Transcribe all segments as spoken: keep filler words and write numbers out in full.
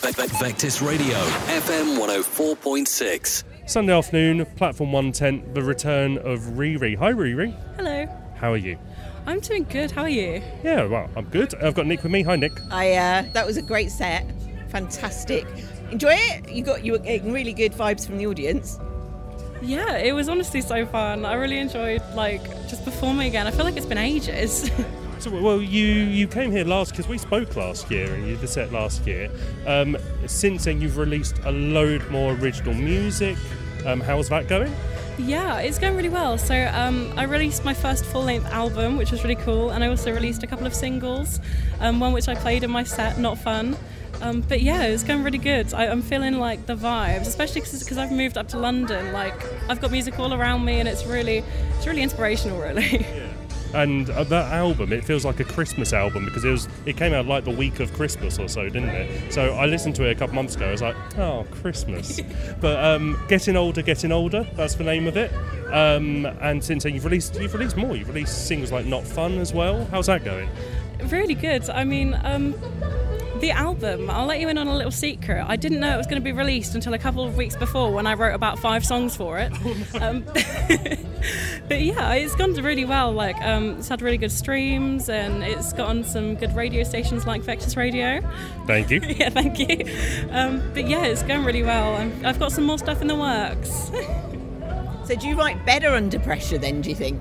Vectis Radio, F M one oh four point six. Sunday afternoon, Platform one ten, the return of Riri. Hi Riri. Hello. How are you? I'm doing good, how are you? Yeah, well, I'm good. I've got Nick with me. Hi Nick. I uh, that was a great set. Fantastic. Enjoy it? You got you were getting really good vibes from the audience. Yeah, it was honestly so fun. I really enjoyed like just performing again. I feel like it's been ages. So, well, you, you came here last because we spoke last year and you did the set last year. Um, since then, you've released a load more original music. Um, how's that going? Yeah, it's going really well. So um, I released my first full-length album, which was really cool, and I also released a couple of singles, um, one which I played in my set, Not Fun. Um, but yeah, it's going really good. I, I'm feeling like the vibes, especially because I've moved up to London. Like I've got music all around me, and it's really, it's really inspirational, really. Yeah. And uh, that album, it feels like a Christmas album because it was it came out like the week of Christmas or so, didn't it? So I listened to it a couple months ago. I was like, oh, Christmas. But um, getting older, getting older. That's the name of it. Um, and since then, you've released you've released more. You've released singles like Not Fun as well. How's that going? Really good. I mean, um, the album, I'll let you in on a little secret. I didn't know it was going to be released until a couple of weeks before when I wrote about five songs for it. Oh, no. um, but yeah, it's gone really well. Like, um, it's had really good streams and it's gotten some good radio stations like Vectis Radio. Thank you. Yeah, thank you. Um, but yeah, it's going really well. I'm, I've got some more stuff in the works. So do you write better under pressure then, do you think?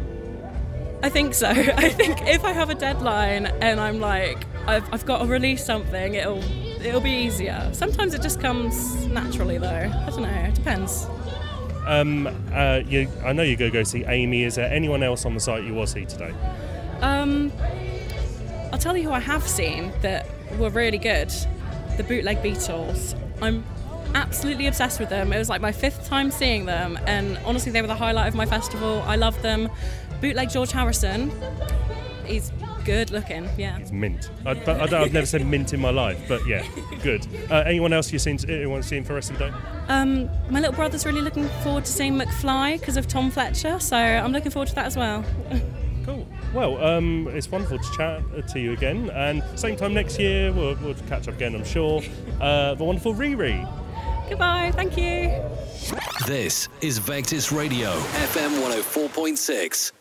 I think so. I think if I have a deadline and I'm like, I've, I've got to release something, it'll it'll be easier. Sometimes it just comes naturally though. I don't know, it depends. Um, uh, you, I know you're going to go see Amy. Is there anyone else on the site you will see today? Um, I'll tell you who I have seen that were really good. The Bootleg Beatles. I'm absolutely obsessed with them. It was like my fifth time seeing them and honestly they were the highlight of my festival. I love them. Bootleg George Harrison. He's good looking, yeah. It's mint. I, but I don't, I've never said mint in my life, but yeah, good. Uh, anyone else you've seen, anyone seen for the rest of the day? Um, my little brother's really looking forward to seeing McFly because of Tom Fletcher, so I'm looking forward to that as well. Cool. Well, um, it's wonderful to chat to you again, and same time next year, we'll, we'll catch up again, I'm sure. Uh, the wonderful Riri. Goodbye, thank you. This is Vectis Radio, F M one oh four point six.